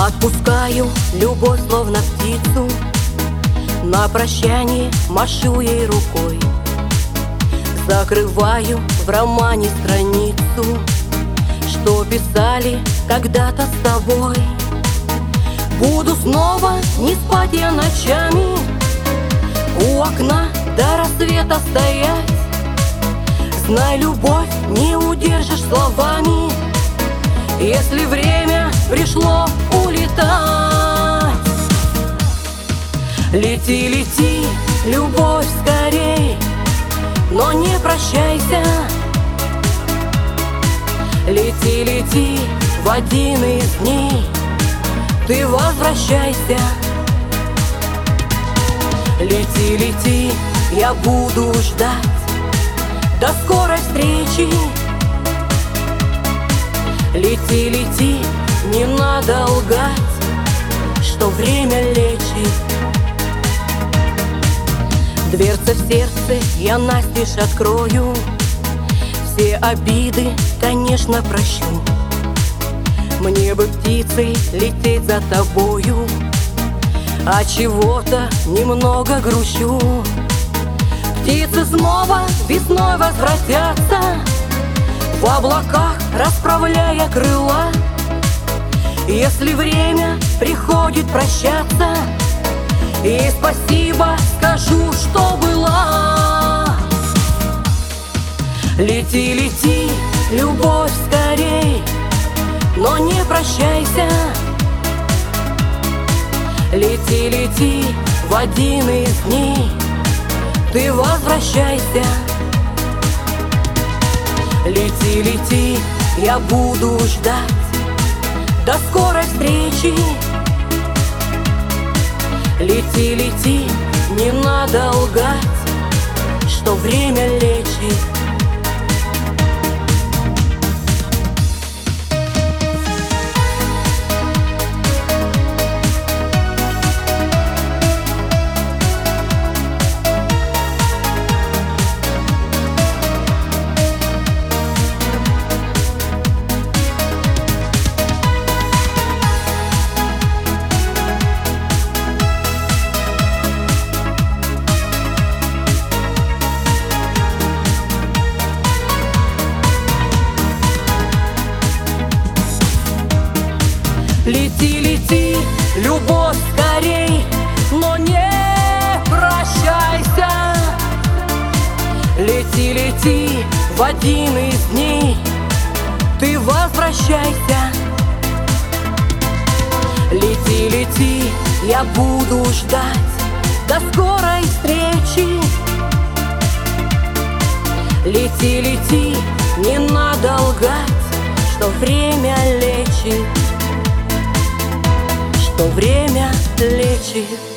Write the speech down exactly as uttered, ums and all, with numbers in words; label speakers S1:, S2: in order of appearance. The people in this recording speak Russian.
S1: Отпускаю любовь, словно птицу, на прощание машу ей рукой. Закрываю в романе страницу, что писали когда-то с тобой. Буду снова не спать я ночами, у окна до рассвета стоять. Знай, любовь не удержишь словами, если время пришло улетать. Лети, лети, любовь, скорей, но не прощайся. Лети, лети, в один из дней ты возвращайся. Лети, лети, я буду ждать до скорой встречи. Лети, лети, не надо лгать, что время лечит. Дверца в сердце я настежь открою, все обиды, конечно, прощу. Мне бы птицей лететь за тобою, а чего-то немного грущу. Птицы снова весной возвратятся, в облаках расправляя крыла. Если время приходит прощаться, и спасибо скажу, что была. Лети, лети, любовь, скорей, но не прощайся. Лети, лети, в один из дней ты возвращайся. Лети, лети, я буду ждать до скорой встречи. Лети, лети, не надо лгать, что время лечит. Лети, лети, любовь, скорей, но не прощайся. Лети, лети, в один из дней ты возвращайся. Лети, лети, я буду ждать до скорой встречи. Лети, лети, не надо лгать, что время лечит, что время лечит.